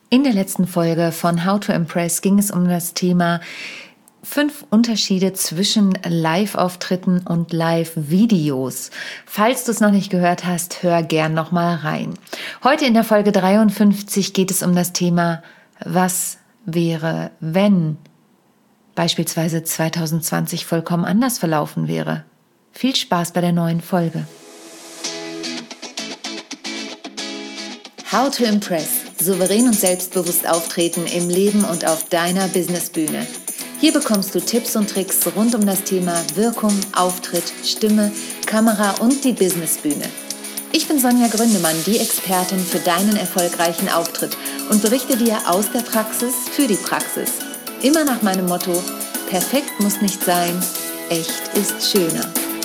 In der letzten Folge von How to Impress ging es um das Thema 5 Unterschiede zwischen Live-Auftritten und Live-Videos. Falls du es noch nicht gehört hast, hör gern nochmal rein. Heute in der Folge 53 geht es um das Thema, was wäre, wenn beispielsweise 2020 vollkommen anders verlaufen wäre. Viel Spaß bei der neuen Folge. How to Impress. Souverän und selbstbewusst auftreten im Leben und auf deiner Businessbühne. Hier bekommst du Tipps und Tricks rund um das Thema Wirkung, Auftritt, Stimme, Kamera und die Businessbühne. Ich bin Sonja Gründemann, die Expertin für deinen erfolgreichen Auftritt und berichte dir aus der Praxis für die Praxis. Immer nach meinem Motto: perfekt muss nicht sein, echt ist schöner.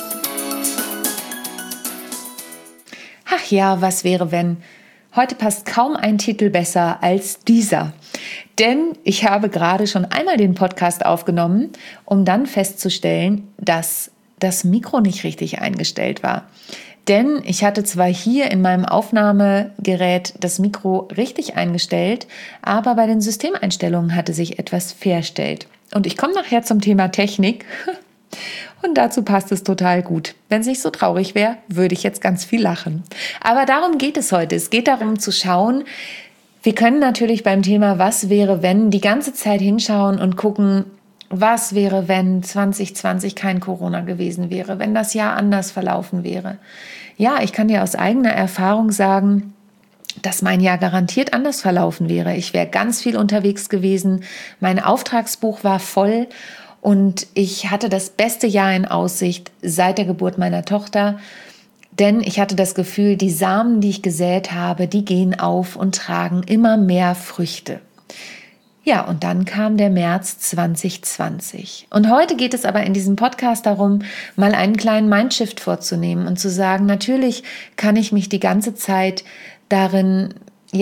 Ach ja, was wäre wenn? Heute passt kaum ein Titel besser als dieser. Denn ich habe gerade schon einmal den Podcast aufgenommen, um dann festzustellen, dass das Mikro nicht richtig eingestellt war. Denn ich hatte zwar hier in meinem Aufnahmegerät das Mikro richtig eingestellt, aber bei den Systemeinstellungen hatte sich etwas verstellt. Und ich komme nachher zum Thema Technik. Und dazu passt es total gut. Wenn es nicht so traurig wäre, würde ich jetzt ganz viel lachen. Aber darum geht es heute. Es geht darum zu schauen, wir können natürlich beim Thema was wäre wenn die ganze Zeit hinschauen und gucken, was wäre wenn 2020 kein Corona gewesen wäre, wenn das Jahr anders verlaufen wäre. Ja, ich kann dir aus eigener Erfahrung sagen, dass mein Jahr garantiert anders verlaufen wäre. Ich wäre ganz viel unterwegs gewesen, mein Auftragsbuch war voll. Und ich hatte das beste Jahr in Aussicht seit der Geburt meiner Tochter, denn ich hatte das Gefühl, die Samen, die ich gesät habe, die gehen auf und tragen immer mehr Früchte. Ja, und dann kam der März 2020. Und heute geht es aber in diesem Podcast darum, mal einen kleinen Mindshift vorzunehmen und zu sagen, natürlich kann ich mich die ganze Zeit darin,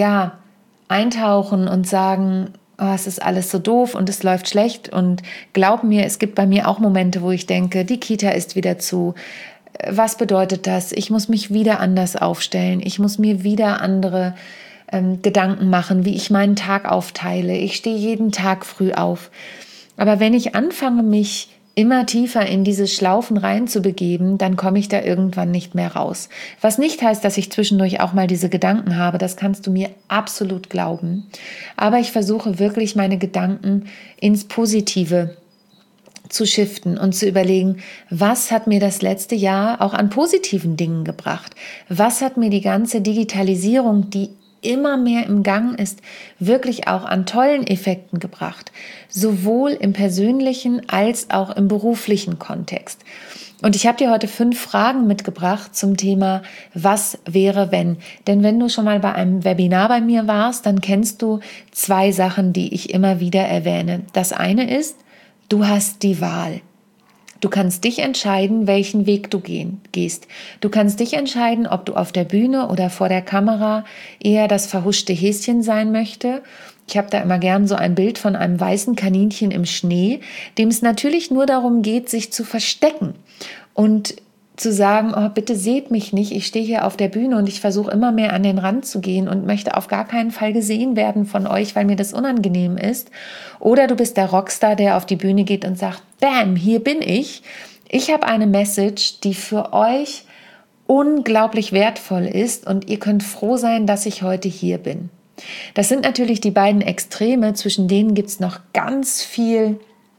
eintauchen und sagen, es ist alles so doof und es läuft schlecht, und glaub mir, es gibt bei mir auch Momente, wo ich denke, die Kita ist wieder zu. Was bedeutet das? Ich muss mich wieder anders aufstellen. Ich muss mir wieder andere Gedanken machen, wie ich meinen Tag aufteile. Ich stehe jeden Tag früh auf. Aber wenn ich anfange, mich immer tiefer in diese Schlaufen reinzubegeben, dann komme ich da irgendwann nicht mehr raus. Was nicht heißt, dass ich zwischendurch auch mal diese Gedanken habe, das kannst du mir absolut glauben. Aber ich versuche wirklich, meine Gedanken ins Positive zu shiften und zu überlegen, was hat mir das letzte Jahr auch an positiven Dingen gebracht? Was hat mir die ganze Digitalisierung, die immer mehr im Gang ist, wirklich auch an tollen Effekten gebracht, sowohl im persönlichen als auch im beruflichen Kontext. Und ich habe dir heute 5 Fragen mitgebracht zum Thema, was wäre wenn? Denn wenn du schon mal bei einem Webinar bei mir warst, dann kennst du 2 Sachen, die ich immer wieder erwähne. Das eine ist, du hast die Wahl. Du kannst dich entscheiden, welchen Weg du gehst. Du kannst dich entscheiden, ob du auf der Bühne oder vor der Kamera eher das verhuschte Häschen sein möchte. Ich habe da immer gern so ein Bild von einem weißen Kaninchen im Schnee, dem es natürlich nur darum geht, sich zu verstecken und zu sagen, oh, bitte seht mich nicht, ich stehe hier auf der Bühne und ich versuche immer mehr an den Rand zu gehen und möchte auf gar keinen Fall gesehen werden von euch, weil mir das unangenehm ist. Oder du bist der Rockstar, der auf die Bühne geht und sagt, bam, hier bin ich. Ich habe eine Message, die für euch unglaublich wertvoll ist, und ihr könnt froh sein, dass ich heute hier bin. Das sind natürlich die beiden Extreme, zwischen denen gibt es noch ganz viel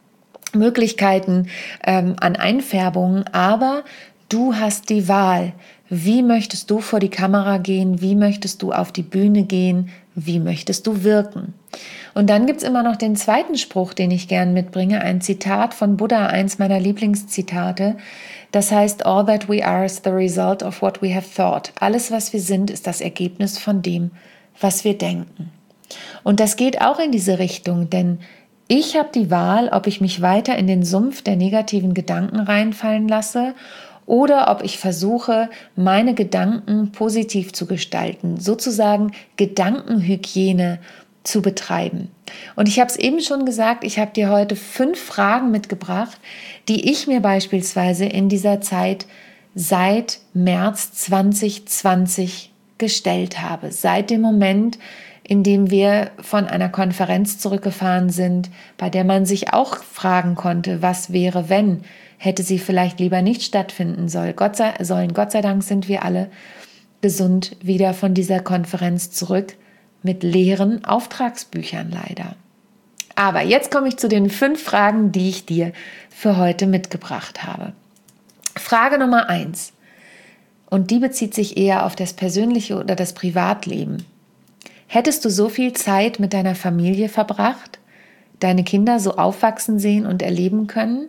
Möglichkeiten an Einfärbungen, aber du hast die Wahl. Wie möchtest du vor die Kamera gehen? Wie möchtest du auf die Bühne gehen? Wie möchtest du wirken? Und dann gibt's immer noch den zweiten Spruch, den ich gern mitbringe, ein Zitat von Buddha, eins meiner Lieblingszitate. Das heißt, all that we are is the result of what we have thought. Alles, was wir sind, ist das Ergebnis von dem, was wir denken. Und das geht auch in diese Richtung, denn ich habe die Wahl, ob ich mich weiter in den Sumpf der negativen Gedanken reinfallen lasse oder ob ich versuche, meine Gedanken positiv zu gestalten, sozusagen Gedankenhygiene zu betreiben. Und ich habe es eben schon gesagt, ich habe dir heute 5 Fragen mitgebracht, die ich mir beispielsweise in dieser Zeit seit März 2020 gestellt habe. Seit dem Moment, in dem wir von einer Konferenz zurückgefahren sind, bei der man sich auch fragen konnte, was wäre, wenn, hätte sie vielleicht lieber nicht stattfinden sollen. Gott sei Dank sind wir alle gesund wieder von dieser Konferenz zurück mit leeren Auftragsbüchern leider. Aber jetzt komme ich zu den 5 Fragen, die ich dir für heute mitgebracht habe. Frage Nummer 1. Und die bezieht sich eher auf das persönliche oder das Privatleben. Hättest du so viel Zeit mit deiner Familie verbracht, deine Kinder so aufwachsen sehen und erleben können?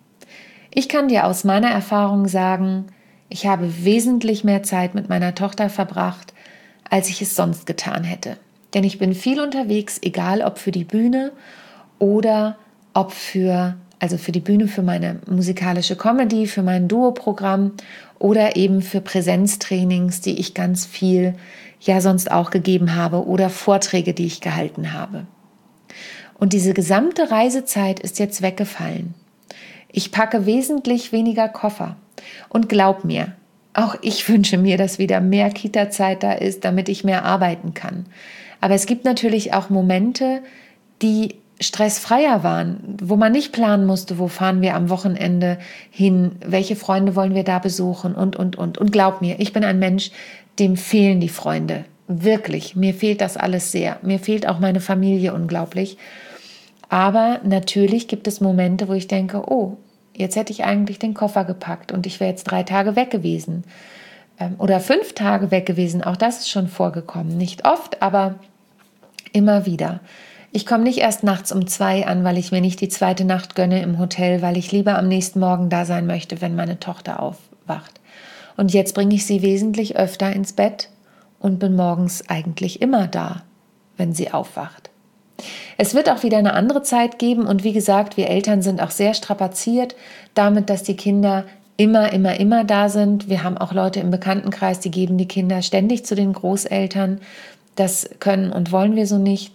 Ich kann dir aus meiner Erfahrung sagen, ich habe wesentlich mehr Zeit mit meiner Tochter verbracht, als ich es sonst getan hätte. Denn ich bin viel unterwegs, egal ob für die Bühne oder ob für die Bühne für meine musikalische Comedy, für mein Duo-Programm oder eben für Präsenztrainings, die ich ganz viel ja sonst auch gegeben habe oder Vorträge, die ich gehalten habe. Und diese gesamte Reisezeit ist jetzt weggefallen. Ich packe wesentlich weniger Koffer. Und glaub mir, auch ich wünsche mir, dass wieder mehr Kita-Zeit da ist, damit ich mehr arbeiten kann. Aber es gibt natürlich auch Momente, die stressfreier waren, wo man nicht planen musste, wo fahren wir am Wochenende hin, welche Freunde wollen wir da besuchen und. Und glaub mir, ich bin ein Mensch, dem fehlen die Freunde. Wirklich, mir fehlt das alles sehr. Mir fehlt auch meine Familie unglaublich. Aber natürlich gibt es Momente, wo ich denke, oh, jetzt hätte ich eigentlich den Koffer gepackt und ich wäre jetzt 3 Tage weg gewesen oder 5 Tage weg gewesen. Auch das ist schon vorgekommen. Nicht oft, aber immer wieder. Ich komme nicht erst nachts um 2 an, weil ich mir nicht die 2. Nacht gönne im Hotel, weil ich lieber am nächsten Morgen da sein möchte, wenn meine Tochter aufwacht. Und jetzt bringe ich sie wesentlich öfter ins Bett und bin morgens eigentlich immer da, wenn sie aufwacht. Es wird auch wieder eine andere Zeit geben und wie gesagt, wir Eltern sind auch sehr strapaziert damit, dass die Kinder immer da sind. Wir haben auch Leute im Bekanntenkreis, die geben die Kinder ständig zu den Großeltern. Das können und wollen wir so nicht.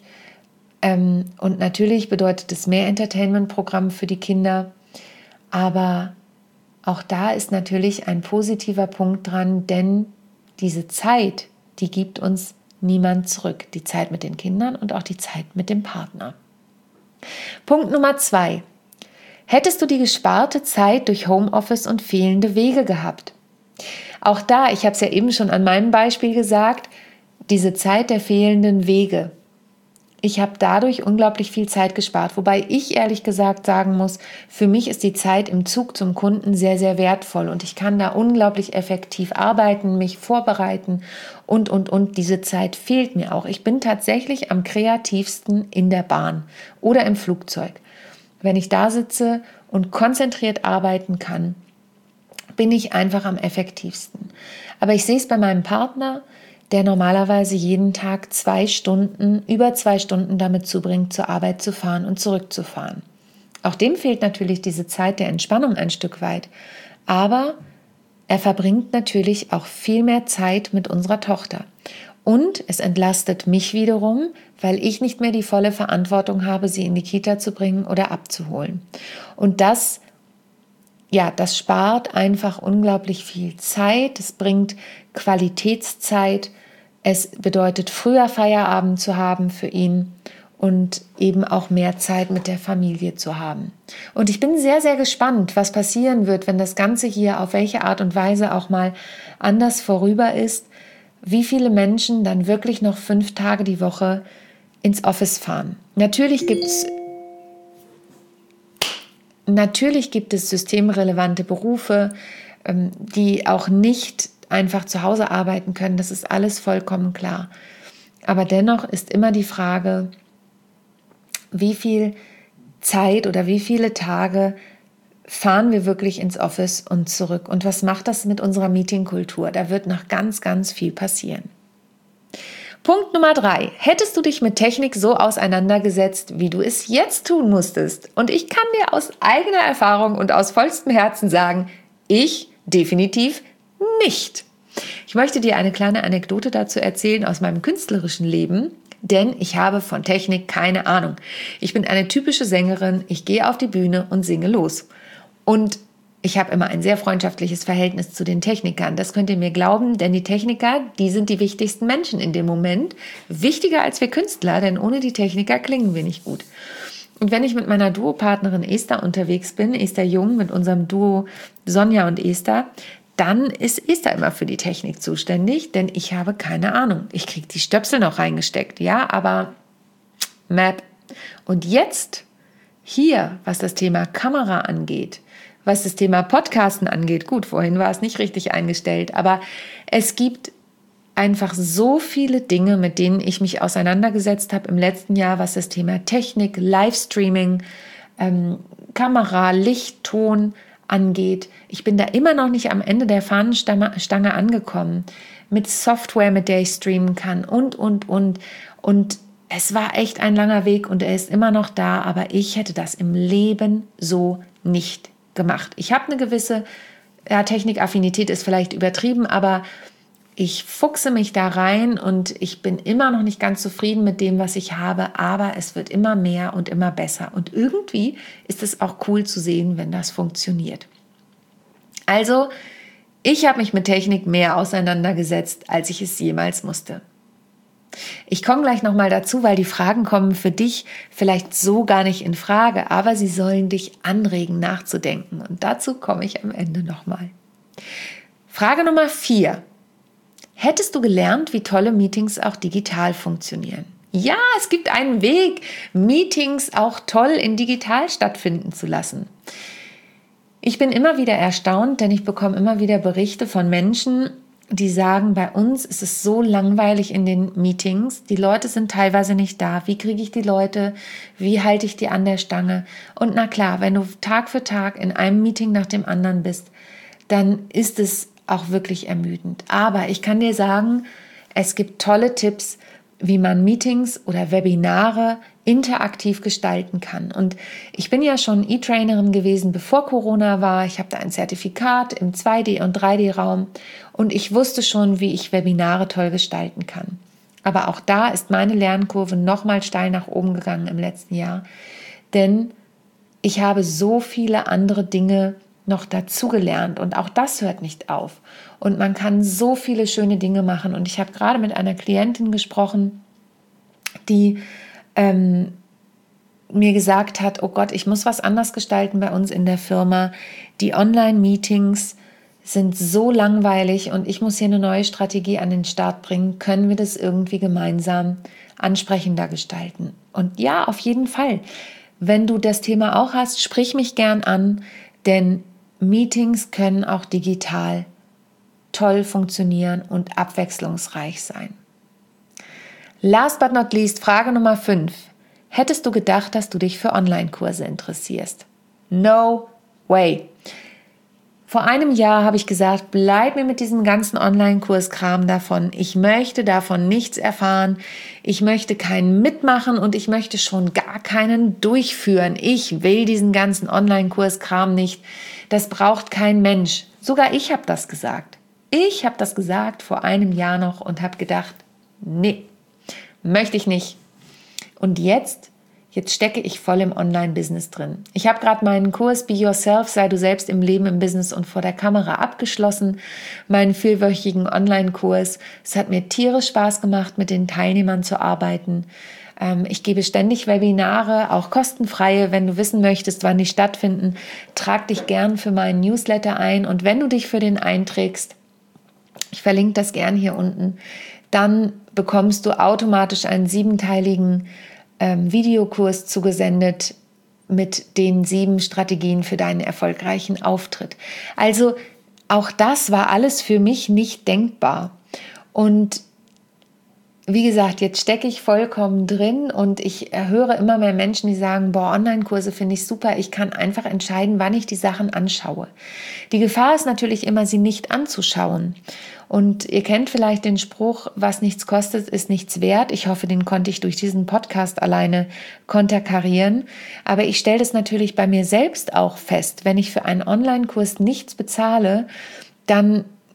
Und natürlich bedeutet es mehr Entertainment-Programm für die Kinder. Aber auch da ist natürlich ein positiver Punkt dran, denn diese Zeit, die gibt uns niemand zurück. Die Zeit mit den Kindern und auch die Zeit mit dem Partner. Punkt Nummer 2. Hättest du die gesparte Zeit durch Homeoffice und fehlende Wege gehabt? Auch da, ich habe es ja eben schon an meinem Beispiel gesagt, diese Zeit der fehlenden Wege. Ich habe dadurch unglaublich viel Zeit gespart, wobei ich ehrlich gesagt sagen muss, für mich ist die Zeit im Zug zum Kunden sehr, sehr wertvoll und ich kann da unglaublich effektiv arbeiten, mich vorbereiten und. Diese Zeit fehlt mir auch. Ich bin tatsächlich am kreativsten in der Bahn oder im Flugzeug. Wenn ich da sitze und konzentriert arbeiten kann, bin ich einfach am effektivsten. Aber ich sehe es bei meinem Partner, der normalerweise jeden Tag über 2 Stunden damit zubringt, zur Arbeit zu fahren und zurückzufahren. Auch dem fehlt natürlich diese Zeit der Entspannung ein Stück weit. Aber er verbringt natürlich auch viel mehr Zeit mit unserer Tochter. Und es entlastet mich wiederum, weil ich nicht mehr die volle Verantwortung habe, sie in die Kita zu bringen oder abzuholen. Und das spart einfach unglaublich viel Zeit. Es bringt Qualitätszeit. Es bedeutet, früher Feierabend zu haben für ihn und eben auch mehr Zeit mit der Familie zu haben. Und ich bin sehr, sehr gespannt, was passieren wird, wenn das Ganze hier auf welche Art und Weise auch mal anders vorüber ist, wie viele Menschen dann wirklich noch 5 Tage die Woche ins Office fahren. Natürlich gibt es systemrelevante Berufe, die auch nicht einfach zu Hause arbeiten können. Das ist alles vollkommen klar. Aber dennoch ist immer die Frage, wie viel Zeit oder wie viele Tage fahren wir wirklich ins Office und zurück? Und was macht das mit unserer Meetingkultur? Da wird noch ganz, ganz viel passieren. Punkt Nummer 3. Hättest du dich mit Technik so auseinandergesetzt, wie du es jetzt tun musstest? Und ich kann dir aus eigener Erfahrung und aus vollstem Herzen sagen, ich definitiv nicht. Ich möchte dir eine kleine Anekdote dazu erzählen aus meinem künstlerischen Leben, denn ich habe von Technik keine Ahnung. Ich bin eine typische Sängerin, ich gehe auf die Bühne und singe los. Und Ich habe immer ein sehr freundschaftliches Verhältnis zu den Technikern. Das könnt ihr mir glauben, denn die Techniker, die sind die wichtigsten Menschen in dem Moment. Wichtiger als wir Künstler, denn ohne die Techniker klingen wir nicht gut. Und wenn ich mit meiner Duopartnerin Esther unterwegs bin, Esther Jung mit unserem Duo Sonja und Esther, dann ist Esther immer für die Technik zuständig, denn ich habe keine Ahnung. Ich kriege die Stöpsel noch reingesteckt, ja, aber Map. Und jetzt hier, was das Thema Kamera angeht, was das Thema Podcasten angeht, gut, vorhin war es nicht richtig eingestellt, aber es gibt einfach so viele Dinge, mit denen ich mich auseinandergesetzt habe im letzten Jahr, was das Thema Technik, Livestreaming, Kamera, Licht, Ton angeht. Ich bin da immer noch nicht am Ende der Fahnenstange angekommen mit Software, mit der ich streamen kann und. Und es war echt ein langer Weg und er ist immer noch da, aber ich hätte das im Leben so nicht gemacht. Ich habe eine gewisse Technikaffinität, ist vielleicht übertrieben, aber ich fuchse mich da rein und ich bin immer noch nicht ganz zufrieden mit dem, was ich habe, aber es wird immer mehr und immer besser. Und irgendwie ist es auch cool zu sehen, wenn das funktioniert. Also, ich habe mich mit Technik mehr auseinandergesetzt, als ich es jemals musste. Ich komme gleich nochmal dazu, weil die Fragen kommen für dich vielleicht so gar nicht in Frage, aber sie sollen dich anregen, nachzudenken. Und dazu komme ich am Ende nochmal. Frage Nummer 4. Hättest du gelernt, wie tolle Meetings auch digital funktionieren? Ja, es gibt einen Weg, Meetings auch toll in digital stattfinden zu lassen. Ich bin immer wieder erstaunt, denn ich bekomme immer wieder Berichte von Menschen, die sagen, bei uns ist es so langweilig in den Meetings. Die Leute sind teilweise nicht da. Wie kriege ich die Leute? Wie halte ich die an der Stange? Und na klar, wenn du Tag für Tag in einem Meeting nach dem anderen bist, dann ist es auch wirklich ermüdend. Aber ich kann dir sagen, es gibt tolle Tipps, wie man Meetings oder Webinare interaktiv gestalten kann. Und ich bin ja schon E-Trainerin gewesen, bevor Corona war. Ich habe da ein Zertifikat im 2D- und 3D-Raum und ich wusste schon, wie ich Webinare toll gestalten kann. Aber auch da ist meine Lernkurve nochmal steil nach oben gegangen im letzten Jahr, denn ich habe so viele andere Dinge noch dazugelernt und auch das hört nicht auf. Und man kann so viele schöne Dinge machen. Und ich habe gerade mit einer Klientin gesprochen, die mir gesagt hat, oh Gott, ich muss was anders gestalten bei uns in der Firma. Die Online-Meetings sind so langweilig und ich muss hier eine neue Strategie an den Start bringen. Können wir das irgendwie gemeinsam ansprechender gestalten? Und ja, auf jeden Fall. Wenn du das Thema auch hast, sprich mich gern an, denn Meetings können auch digital toll funktionieren und abwechslungsreich sein. Last but not least, Frage Nummer 5. Hättest du gedacht, dass du dich für Online-Kurse interessierst? No way. Vor einem Jahr habe ich gesagt, bleib mir mit diesem ganzen Online-Kurskram davon. Ich möchte davon nichts erfahren. Ich möchte keinen mitmachen und ich möchte schon gar keinen durchführen. Ich will diesen ganzen Online-Kurskram nicht. Das braucht kein Mensch. Sogar ich habe das gesagt. Ich habe das gesagt vor einem Jahr noch und habe gedacht, nee, möchte ich nicht. Und jetzt stecke ich voll im Online-Business drin. Ich habe gerade meinen Kurs Be Yourself, sei du selbst im Leben, im Business und vor der Kamera abgeschlossen, meinen 4-wöchigen Online-Kurs. Es hat mir tierisch Spaß gemacht, mit den Teilnehmern zu arbeiten. Ich gebe ständig Webinare, auch kostenfreie. Wenn du wissen möchtest, wann die stattfinden, trag dich gern für meinen Newsletter ein. Und wenn du dich für den einträgst, ich verlinke das gern hier unten, dann bekommst du automatisch einen 7-teiligen Videokurs zugesendet mit den 7 Strategien für deinen erfolgreichen Auftritt. Also auch das war alles für mich nicht denkbar. Und wie gesagt, jetzt stecke ich vollkommen drin und ich höre immer mehr Menschen, die sagen, boah, Online-Kurse finde ich super, ich kann einfach entscheiden, wann ich die Sachen anschaue. Die Gefahr ist natürlich immer, sie nicht anzuschauen. Und ihr kennt vielleicht den Spruch, was nichts kostet, ist nichts wert. Ich hoffe, den konnte ich durch diesen Podcast alleine konterkarieren. Aber ich stelle das natürlich bei mir selbst auch fest. Wenn ich für einen Online-Kurs nichts bezahle, dann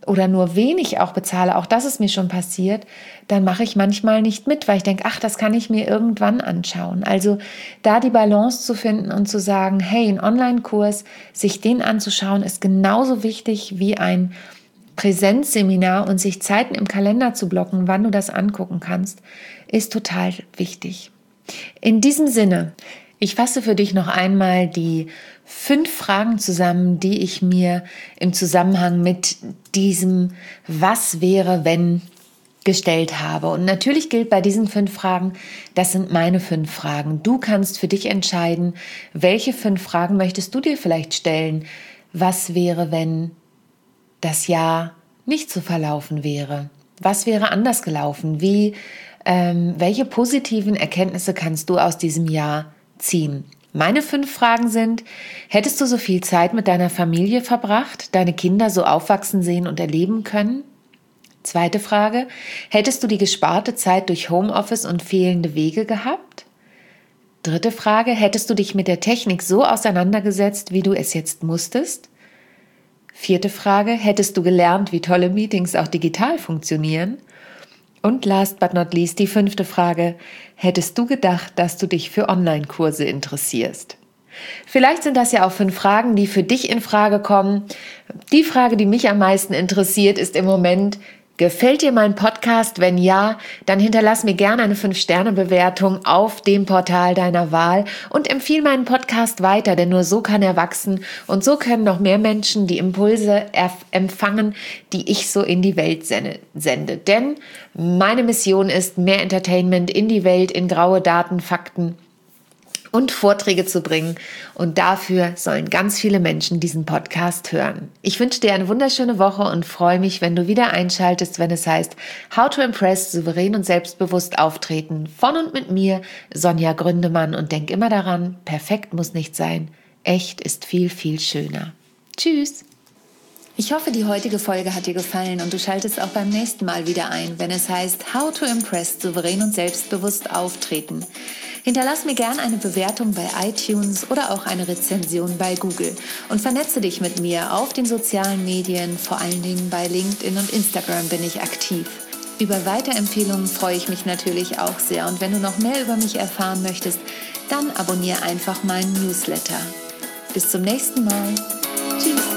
oder nur wenig auch bezahle, auch das ist mir schon passiert, dann mache ich manchmal nicht mit, weil ich denke, ach, das kann ich mir irgendwann anschauen. Also da die Balance zu finden und zu sagen, hey, ein Online-Kurs, sich den anzuschauen, ist genauso wichtig wie ein Präsenzseminar, und sich Zeiten im Kalender zu blocken, wann du das angucken kannst, ist total wichtig. In diesem Sinne, ich fasse für dich noch einmal die 5 Fragen zusammen, die ich mir im Zusammenhang mit diesem Was wäre, wenn gestellt habe. Und natürlich gilt bei diesen 5 Fragen, das sind meine 5 Fragen. Du kannst für dich entscheiden, welche 5 Fragen möchtest du dir vielleicht stellen. Was wäre, wenn das Jahr nicht so verlaufen wäre? Was wäre anders gelaufen? Welche positiven Erkenntnisse kannst du aus diesem Jahr ziehen? Meine 5 Fragen sind: Hättest du so viel Zeit mit deiner Familie verbracht, deine Kinder so aufwachsen sehen und erleben können? Zweite Frage: Hättest du die gesparte Zeit durch Homeoffice und fehlende Wege gehabt? Dritte Frage: Hättest du dich mit der Technik so auseinandergesetzt, wie du es jetzt musstest? Vierte Frage: Hättest du gelernt, wie tolle Meetings auch digital funktionieren? Und last but not least die 5. Frage: Hättest du gedacht, dass du dich für Online-Kurse interessierst? Vielleicht sind das ja auch 5 Fragen, die für dich in Frage kommen. Die Frage, die mich am meisten interessiert, ist im Moment: Gefällt dir mein Podcast? Wenn ja, dann hinterlass mir gerne eine 5-Sterne-Bewertung auf dem Portal deiner Wahl und empfiehl meinen Podcast weiter, denn nur so kann er wachsen und so können noch mehr Menschen die Impulse empfangen, die ich so in die Welt sende. Denn meine Mission ist, mehr Entertainment in die Welt, in graue Daten, Fakten und Vorträge zu bringen. Und dafür sollen ganz viele Menschen diesen Podcast hören. Ich wünsche dir eine wunderschöne Woche und freue mich, wenn du wieder einschaltest, wenn es heißt How to Impress, souverän und selbstbewusst auftreten. Von und mit mir, Sonja Gründemann. Und denk immer daran, perfekt muss nicht sein. Echt ist viel, viel schöner. Tschüss. Ich hoffe, die heutige Folge hat dir gefallen und du schaltest auch beim nächsten Mal wieder ein, wenn es heißt How to Impress, souverän und selbstbewusst auftreten. Hinterlass mir gerne eine Bewertung bei iTunes oder auch eine Rezension bei Google und vernetze dich mit mir auf den sozialen Medien, vor allen Dingen bei LinkedIn und Instagram bin ich aktiv. Über Weiterempfehlungen freue ich mich natürlich auch sehr, und wenn du noch mehr über mich erfahren möchtest, dann abonniere einfach meinen Newsletter. Bis zum nächsten Mal. Tschüss.